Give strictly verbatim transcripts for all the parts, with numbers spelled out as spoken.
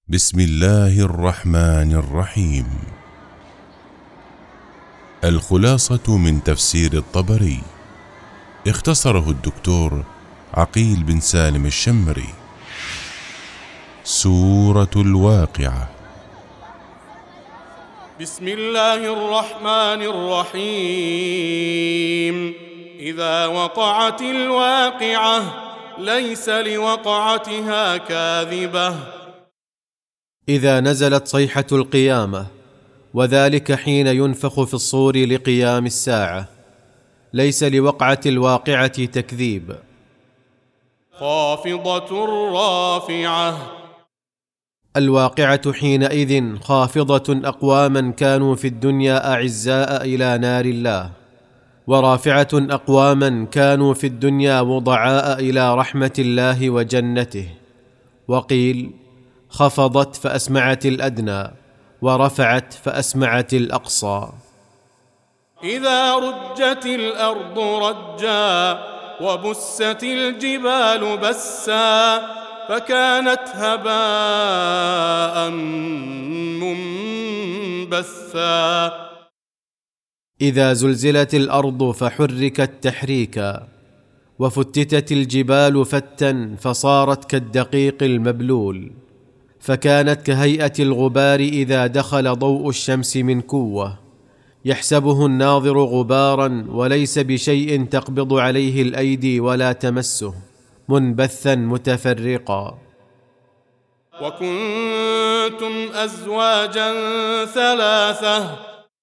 بسم الله الرحمن الرحيم. الخلاصة من تفسير الطبري، اختصره الدكتور عقيل بن سالم الشمري. سورة الواقعة. بسم الله الرحمن الرحيم. إذا وقعت الواقعة ليس لوقعتها كاذبة. إذا نزلت صيحة القيامة، وذلك حين ينفخ في الصور لقيام الساعة، ليس لوقعة الواقعة تكذيب. خافضة رافعة. الواقعة حينئذ خافضة أقواما كانوا في الدنيا أعزاء إلى نار الله، ورافعة أقواما كانوا في الدنيا وضعاء إلى رحمة الله وجنته. وقيل خفضت فأسمعت الأدنى، ورفعت فأسمعت الأقصى. إذا رجت الأرض رجا وبست الجبال بسا فكانت هباء منبثا. إذا زلزلت الأرض فحركت تحريكا، وفتتت الجبال فتا فصارت كالدقيق المبلول، فكانت كهيئة الغبار إذا دخل ضوء الشمس من كوة، يحسبه الناظر غبارا وليس بشيء تقبض عليه الأيدي ولا تمسه، منبثا متفرقا. وكنتم أزواجا ثلاثة.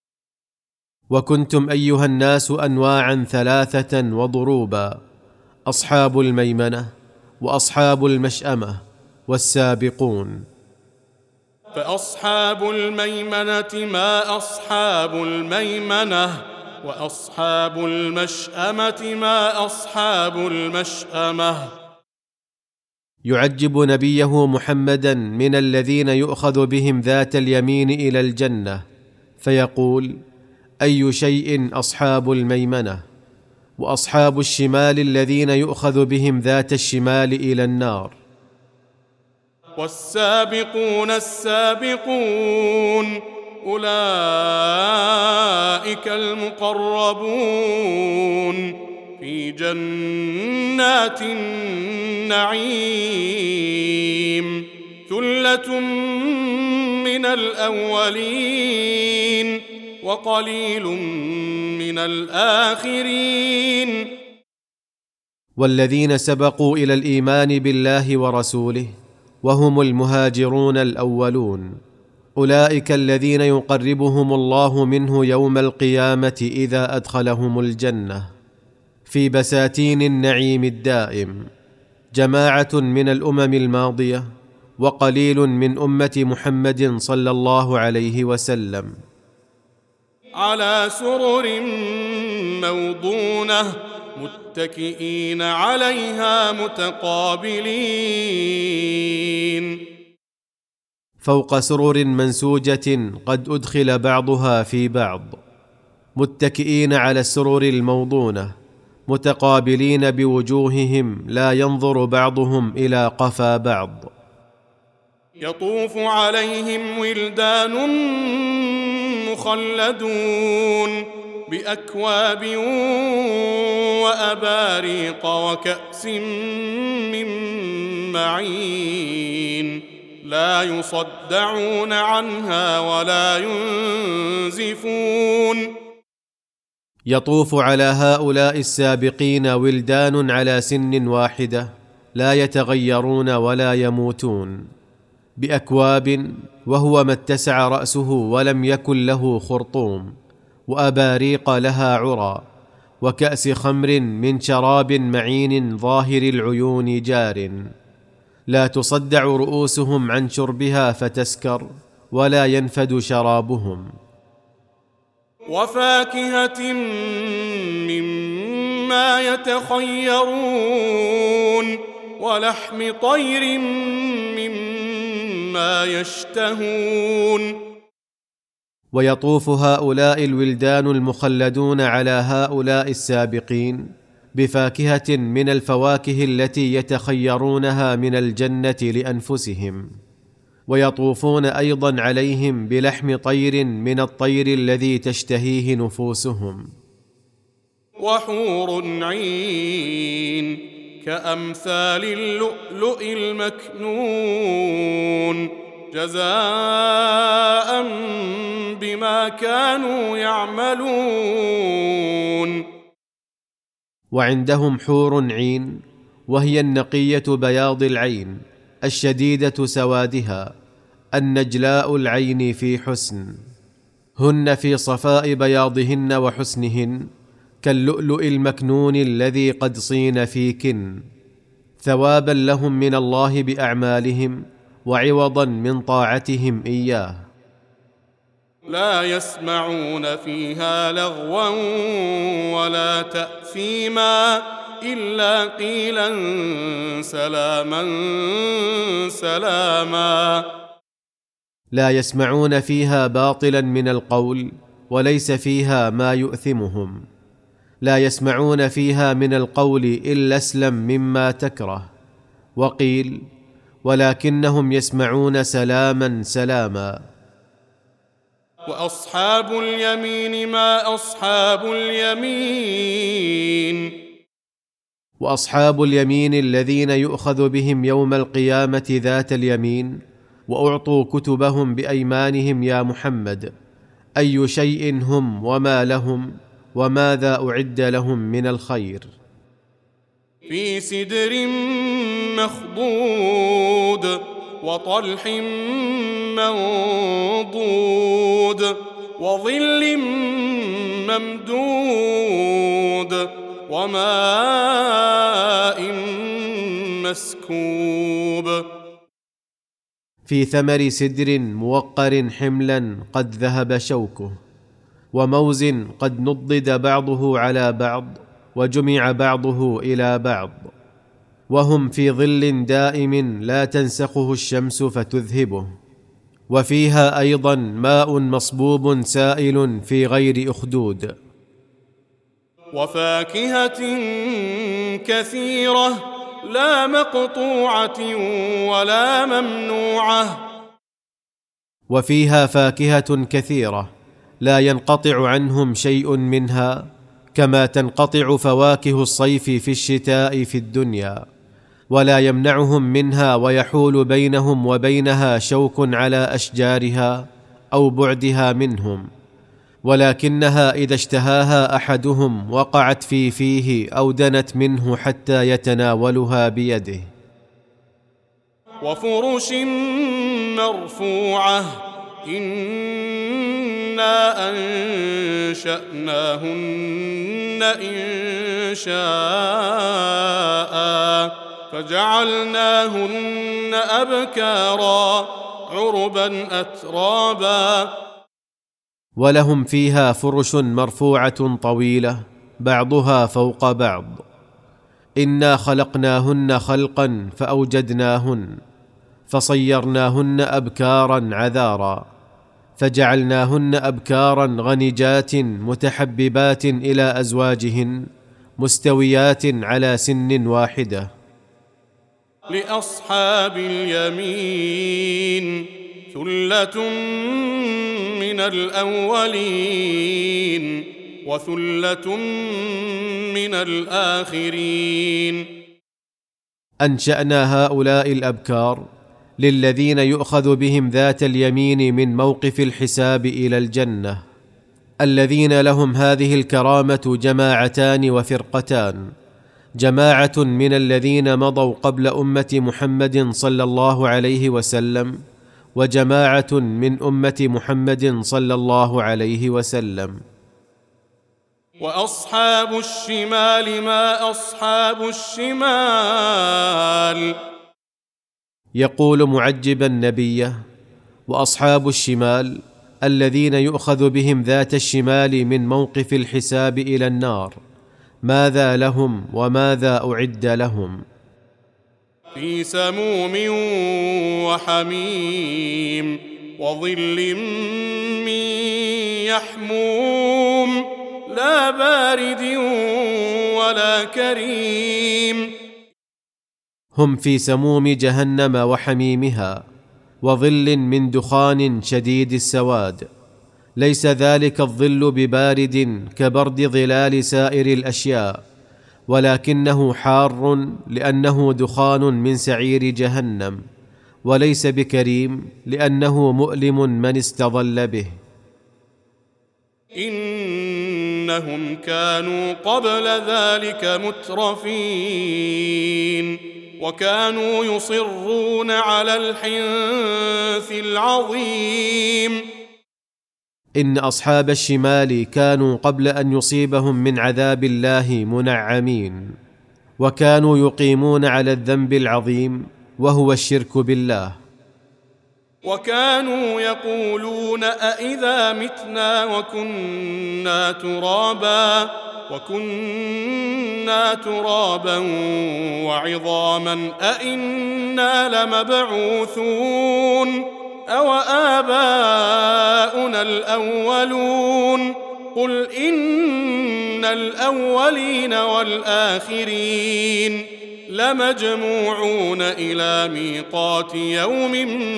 وكنتم أيها الناس أنواعا ثلاثة وضروبا: أصحاب الميمنة، وأصحاب المشأمة، والسابقون. فأصحاب الميمنة ما أصحاب الميمنة، وأصحاب المشأمة ما أصحاب المشأمة. يعجب نبيه محمدا من الذين يؤخذ بهم ذات اليمين إلى الجنة، فيقول: أي شيء أصحاب الميمنة؟ وأصحاب الشمال الذين يؤخذ بهم ذات الشمال إلى النار. والسابقون السابقون أولئك المقربون في جنات النعيم. ثلة من الأولين وقليل من الآخرين. والذين سبقوا إلى الإيمان بالله ورسوله وهم المهاجرون الأولون، أولئك الذين يقربهم الله منه يوم القيامة إذا أدخلهم الجنة في بساتين النعيم الدائم، جماعة من الأمم الماضية وقليل من أمة محمد صلى الله عليه وسلم، على سرر موضونة متكئين عليها متقابلين. فوق سرر منسوجة قد أدخل بعضها في بعض، متكئين على السرر الموضونة متقابلين بوجوههم لا ينظر بعضهم إلى قفا بعض. يطوف عليهم ولدان مخلدون بأكواب وأباريق وكأس من معين لا يصدعون عنها ولا ينزفون. يطوف على هؤلاء السابقين ولدان على سن واحدة لا يتغيرون ولا يموتون، بأكواب وهو ما اتسع رأسه ولم يكن له خرطوم، وأباريق لها عرى، وكأس خمر من شراب معين ظاهر العيون جار، لا تصدع رؤوسهم عن شربها فتسكر ولا ينفد شرابهم. وفاكهة مما يتخيرون ولحم طير مما يشتهون. ويطوف هؤلاء الولدان المخلدون على هؤلاء السابقين بفاكهة من الفواكه التي يتخيرونها من الجنة لأنفسهم، ويطوفون أيضا عليهم بلحم طير من الطير الذي تشتهيه نفوسهم. وحور عين كأمثال اللؤلؤ المكنون جزاء بما كانوا يعملون. وعندهم حور عين، وهي النقية بياض العين الشديدة سوادها النجلاء العين في حسن، هن في صفاء بياضهن وحسنهن كاللؤلؤ المكنون الذي قد صين في كن، ثوابا لهم من الله بأعمالهم وعوضا من طاعتهم إياه. لا يسمعون فيها لغوا ولا تأثيما إلا قيلا سلاما سلاما. لا يسمعون فيها باطلا من القول وليس فيها ما يؤثمهم، لا يسمعون فيها من القول إلا اسلم مما تكره، وقيل ولكنهم يسمعون سلاما سلاما. وأصحاب اليمين ما أصحاب اليمين. وأصحاب اليمين الذين يؤخذ بهم يوم القيامة ذات اليمين وأعطوا كتبهم بأيمانهم يا محمد، أي شيء هم وما لهم وماذا أعد لهم من الخير. في سدر مخضود وطلح منضود وظل ممدود وماء مسكوب. في ثمر سدر موقر حملا قد ذهب شوكه، وموز قد نضد بعضه على بعض وجمع بعضه إلى بعض، وهم في ظل دائم لا تنسخه الشمس فتذهبه، وفيها أيضا ماء مصبوب سائل في غير أخدود. وفاكهة كثيرة لا مقطوعة ولا ممنوعة. وفيها فاكهة كثيرة لا ينقطع عنهم شيء منها، كما تنقطع فواكه الصيف في الشتاء في الدنيا، ولا يمنعهم منها ويحول بينهم وبينها شوك على أشجارها أو بعدها منهم، ولكنها إذا اشتهاها أحدهم وقعت في فيه أو دنت منه حتى يتناولها بيده. وفرش مرفوعة إنا أنشأناهن إنشاء فجعلناهن أبكارا عربا أترابا. ولهم فيها فرش مرفوعة طويلة بعضها فوق بعض. إنا خلقناهن خلقا فأوجدناهن فصيرناهن أبكارا عذارا فجعلناهن أبكارا غنجات متحببات إلى أزواجهن مستويات على سن واحدة. لأصحاب اليمين ثلة من الأولين وثلة من الآخرين. أنشأنا هؤلاء الأبكار للذين يؤخذ بهم ذات اليمين من موقف الحساب إلى الجنة. الذين لهم هذه الكرامة جماعتان وفرقتان: جماعة من الذين مضوا قبل أمة محمد صلى الله عليه وسلم، وجماعة من أمة محمد صلى الله عليه وسلم. وأصحاب الشمال ما أصحاب الشمال. يقول معجبا نبيه: وأصحاب الشمال الذين يؤخذ بهم ذات الشمال من موقف الحساب إلى النار، ماذا لهم وماذا أعد لهم؟ في سموم وحميم وظل من يحموم لا بارد ولا كريم. هم في سموم جهنم وحميمها، وظل من دخان شديد السواد، ليس ذلك الظل ببارد كبرد ظلال سائر الأشياء، ولكنه حار لأنه دخان من سعير جهنم، وليس بكريم لأنه مؤلم من استظل به. إنهم كانوا قبل ذلك مترفين، وكانوا يصرون على الحنث العظيم. إن أصحاب الشمال كانوا قبل أن يصيبهم من عذاب الله منعمين، وكانوا يقيمون على الذنب العظيم وهو الشرك بالله. وكانوا يقولون أإذا متنا وكنا ترابا وكنا ترابا وعظاما أإنا لمبعوثون أو آباؤنا الأولون قل إن الأولين والآخرين لمجموعون إلى ميقات يوم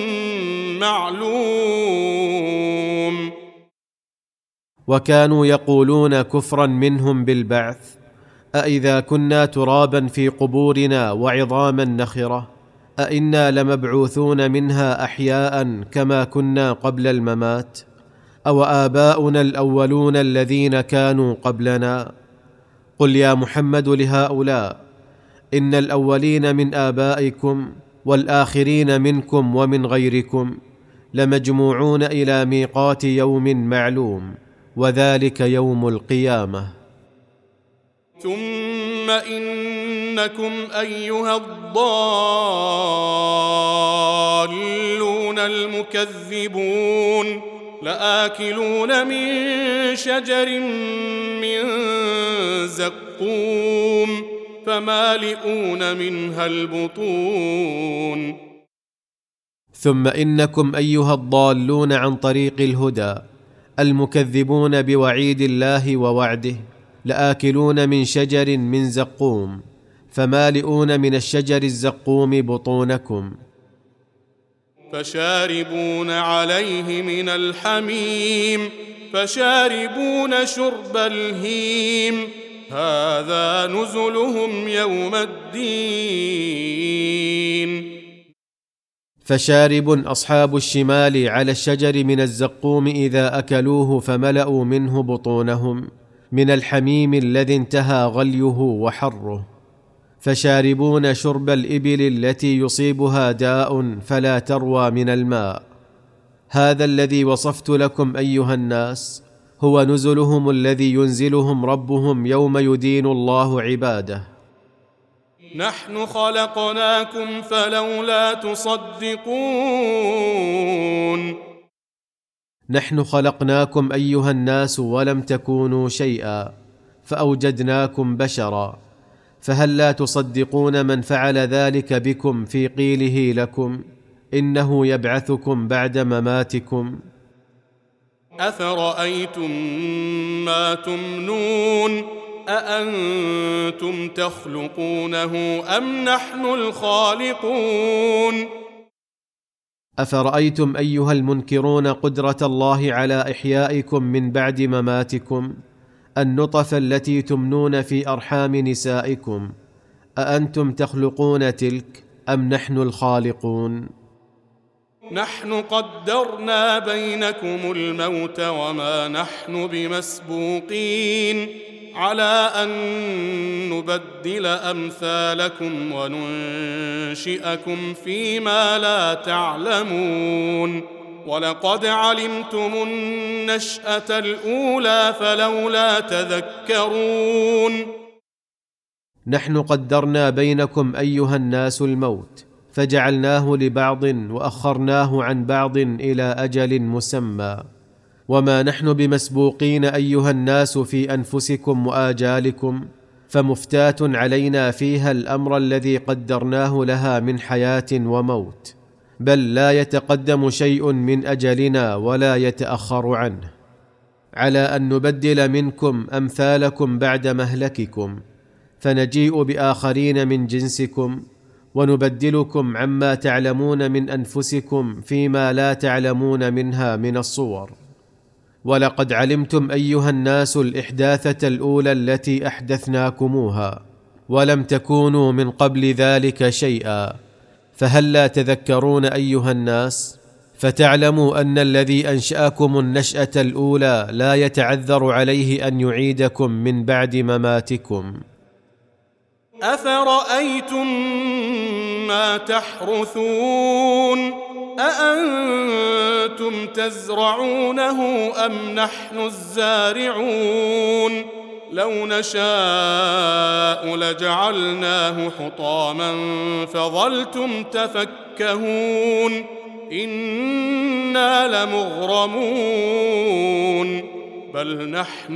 معلوم. وكانوا يقولون كفرا منهم بالبعث: أإذا كنا ترابا في قبورنا وعظاما نخرة أإنا لمبعوثون منها أحياء كما كنا قبل الممات؟ أو آباؤنا الأولون الذين كانوا قبلنا؟ قل يا محمد لهؤلاء: إن الأولين من آبائكم والآخرين منكم ومن غيركم لمجموعون إلى ميقات يوم معلوم، وذلك يوم القيامة. ثم إنكم أيها الضالون المكذبون لآكلون من شجر من زقوم فمالئون منها البطون. ثم إنكم أيها الضالون عن طريق الهدى المكذبون بوعيد الله ووعده لآكلون من شجر من زقوم فمالئون من الشجر الزقوم بطونكم. فشاربون عليه من الحميم فشاربون شرب الهيم هذا نزلهم يوم الدين. فشارب أصحاب الشمال على الشجر من الزقوم إذا أكلوه فملأوا منه بطونهم من الحميم الذي انتهى غليه وحره. فشاربون شرب الإبل التي يصيبها داء فلا تروى من الماء. هذا الذي وصفت لكم أيها الناس هو نزلهم الذي ينزلهم ربهم يوم يدين الله عباده. نحن خلقناكم فلولا تصدقون. نحن خلقناكم أيها الناس ولم تكونوا شيئا فأوجدناكم بشرا، فهل لا تصدقون من فعل ذلك بكم في قيله لكم إنه يبعثكم بعد مماتكم؟ أفرأيتم ما تمنون أأنتم تخلقونه أم نحن الخالقون؟ أفرأيتم أيها المنكرون قدرة الله على إحيائكم من بعد مماتكم النطف التي تمنون في أرحام نسائكم، أأنتم تخلقون تلك أم نحن الخالقون؟ نحن قدرنا بينكم الموت وما نحن بمسبوقين على أن نبدل أمثالكم وننشئكم فيما لا تعلمون. ولقد علمتم النشأة الأولى فلولا تذكرون. نحن قدرنا بينكم أيها الناس الموت فجعلناه لبعض وأخرناه عن بعض إلى أجل مسمى، وما نحن بمسبوقين أيها الناس في أنفسكم وآجالكم، فمفتاة علينا فيها الأمر الذي قدرناه لها من حياة وموت، بل لا يتقدم شيء من أجلنا ولا يتأخر عنه، على أن نبدل منكم أمثالكم بعد مهلككم، فنجيء بآخرين من جنسكم ونبدلكم عما تعلمون من أنفسكم فيما لا تعلمون منها من الصور. ولقد علمتم أيها الناس الإحداثة الأولى التي أحدثناكموها، ولم تكونوا من قبل ذلك شيئا، فهل لا تذكرون أيها الناس؟ فتعلموا أن الذي أنشأكم النشأة الأولى لا يتعذر عليه أن يعيدكم من بعد مماتكم. أفرأيتم ما تحرثون أأنتم تزرعونه أم نحن الزارعون لو نشاء لجعلناه حطاما فظلتم تفكهون إنا لمغرمون بل نحن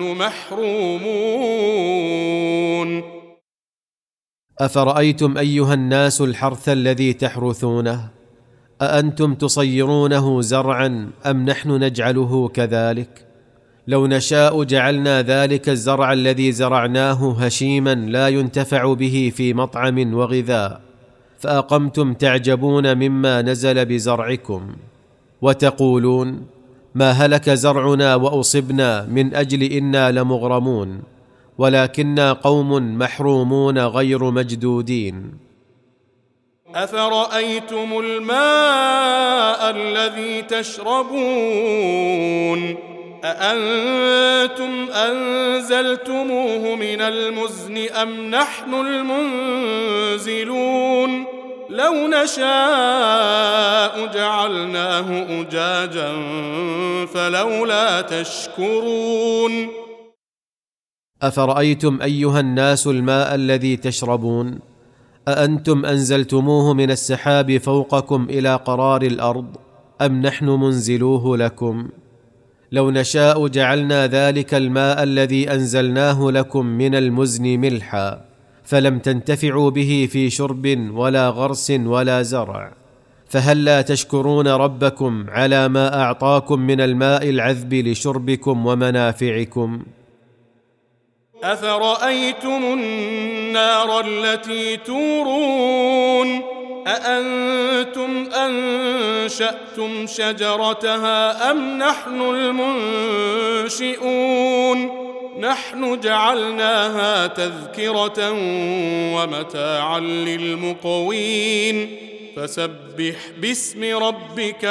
محرومون. أفرأيتم أيها الناس الحرث الذي تحرثونه أأنتم تصيرونه زرعا أم نحن نجعله كذلك؟ لو نشاء جعلنا ذلك الزرع الذي زرعناه هشيما لا ينتفع به في مطعم وغذاء، فأقمتم تعجبون مما نزل بزرعكم، وتقولون ما هلك زرعنا وأصبنا من أجل إنا لمغرمون، ولكنا قوم محرومون غير مجدودين. أفرأيتم الماء الذي تشربون أأنتم أنزلتموه من المزن أم نحن المنزلون لو نشاء جعلناه أجاجا فلولا تشكرون. أفرأيتم أيها الناس الماء الذي تشربون أأنتم أنزلتموه من السحاب فوقكم إلى قرار الأرض أم نحن منزلوه لكم؟ لو نشاء جعلنا ذلك الماء الذي أنزلناه لكم من المزن ملحا فلم تنتفعوا به في شرب ولا غرس ولا زرع، فهل لا تشكرون ربكم على ما أعطاكم من الماء العذب لشربكم ومنافعكم؟ أفرأيتم النار التي تورون أأنتم أنشأتم شجرتها أم نحن المنشئون نحن جعلناها تذكرة ومتاعا للمقوين فسبح باسم ربك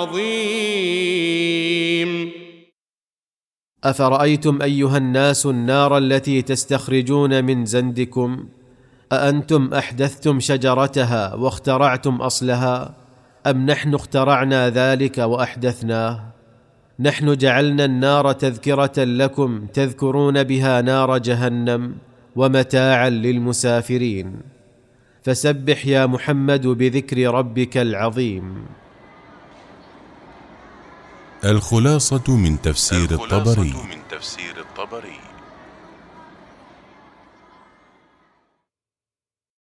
العظيم. أفرأيتم أيها الناس النار التي تستخرجون من زندكم أأنتم أحدثتم شجرتها واخترعتم أصلها أم نحن اخترعنا ذلك وأحدثناه؟ نحن جعلنا النار تذكرة لكم تذكرون بها نار جهنم ومتاعا للمسافرين، فسبح يا محمد بذكر ربك العظيم. الخلاصة من تفسير الخلاصة الطبري. من تفسير الطبري